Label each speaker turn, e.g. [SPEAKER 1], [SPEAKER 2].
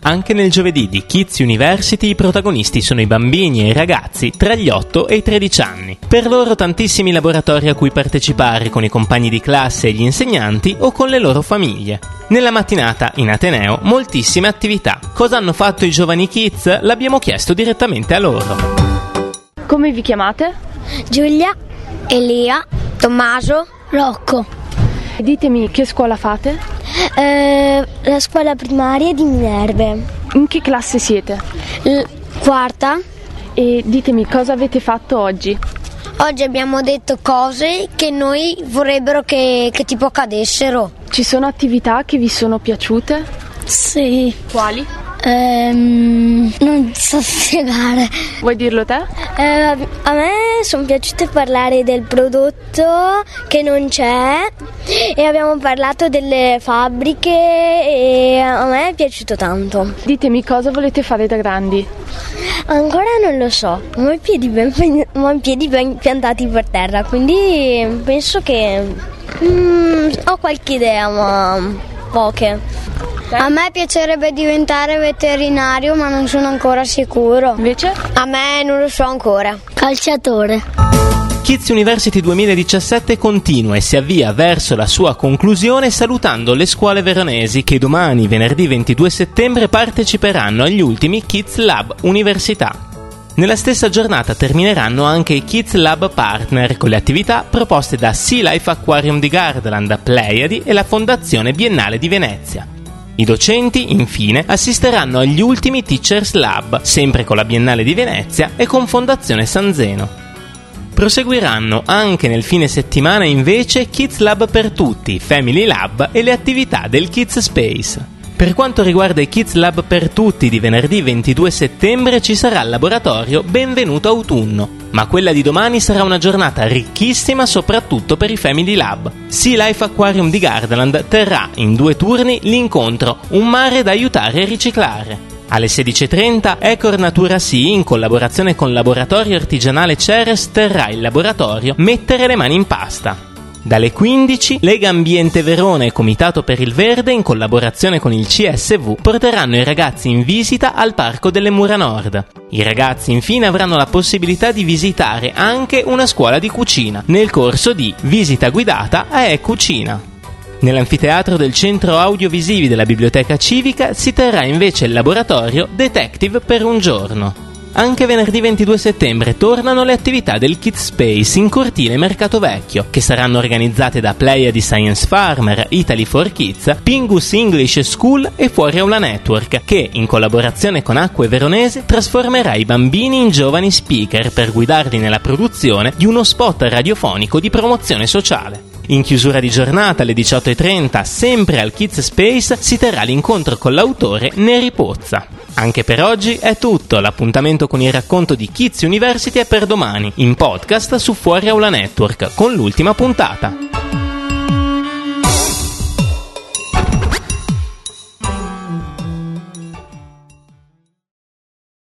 [SPEAKER 1] Anche nel giovedì di Kids University i protagonisti sono i bambini e i ragazzi tra gli 8 e i 13 anni. Per loro tantissimi laboratori a cui partecipare con i compagni di classe e gli insegnanti o con le loro famiglie. Nella mattinata, in Ateneo, moltissime attività. Cosa hanno fatto i giovani kids? L'abbiamo chiesto direttamente a loro.
[SPEAKER 2] Come vi chiamate?
[SPEAKER 3] Giulia, Elia, Tommaso, Rocco.
[SPEAKER 2] Ditemi, che scuola fate?
[SPEAKER 3] La scuola primaria di Minerve.
[SPEAKER 2] In che classe siete?
[SPEAKER 3] Quarta.
[SPEAKER 2] E ditemi, cosa avete fatto oggi?
[SPEAKER 3] Oggi abbiamo detto cose che noi vorrebbero che tipo accadessero.
[SPEAKER 2] Ci sono attività che vi sono piaciute?
[SPEAKER 3] Sì.
[SPEAKER 2] Quali?
[SPEAKER 3] Non so spiegare.
[SPEAKER 2] Vuoi dirlo te?
[SPEAKER 3] A me sono piaciute parlare del prodotto che non c'è e abbiamo parlato delle fabbriche e a me è piaciuto tanto.
[SPEAKER 2] Ditemi, cosa volete fare da grandi?
[SPEAKER 3] Ancora non lo so, ho i piedi ben piantati per terra, quindi penso che ho qualche idea, ma poche. A me piacerebbe diventare veterinario, ma non sono ancora sicuro.
[SPEAKER 2] Invece?
[SPEAKER 3] A me non lo so ancora. Calciatore.
[SPEAKER 1] Kids University 2017 continua e si avvia verso la sua conclusione salutando le scuole veronesi che domani, venerdì 22 settembre, parteciperanno agli ultimi Kids Lab Università. Nella stessa giornata termineranno anche i Kids Lab Partner con le attività proposte da Sea Life Aquarium di Gardaland, Pleiadi e la Fondazione Biennale di Venezia. I docenti, infine, assisteranno agli ultimi Teachers Lab, sempre con la Biennale di Venezia e con Fondazione San Zeno. Proseguiranno anche nel fine settimana invece Kids Lab per tutti, Family Lab e le attività del Kids Space. Per quanto riguarda i Kids Lab per tutti di venerdì 22 settembre ci sarà il laboratorio Benvenuto Autunno, ma quella di domani sarà una giornata ricchissima soprattutto per i Family Lab. Sea Life Aquarium di Gardaland terrà in 2 turni l'incontro Un mare da aiutare a riciclare. Alle 16:30 Ecor Natura Sea, in collaborazione con Laboratorio Artigianale Ceres, terrà il laboratorio Mettere le mani in pasta. Dalle 15 Lega Ambiente Verona e Comitato per il Verde, in collaborazione con il CSV, porteranno i ragazzi in visita al Parco delle Mura Nord. I ragazzi infine avranno la possibilità di visitare anche una scuola di cucina nel corso di Visita guidata a E-Cucina. Nell'anfiteatro del Centro Audiovisivi della Biblioteca Civica si terrà invece il laboratorio Detective per un giorno. Anche venerdì 22 settembre tornano le attività del Kids Space in cortile Mercato Vecchio, che saranno organizzate da Pleiadi Science Farmer, Italy for Kids, Pingus English School e Fuori Aula Network, che, in collaborazione con Acque Veronese, trasformerà i bambini in giovani speaker per guidarli nella produzione di uno spot radiofonico di promozione sociale. In chiusura di giornata alle 18:30, sempre al Kids Space, si terrà l'incontro con l'autore Neri Pozza. Anche per oggi è tutto, l'appuntamento con il racconto di Kids University è per domani, in podcast su Fuori Aula Network, con l'ultima puntata.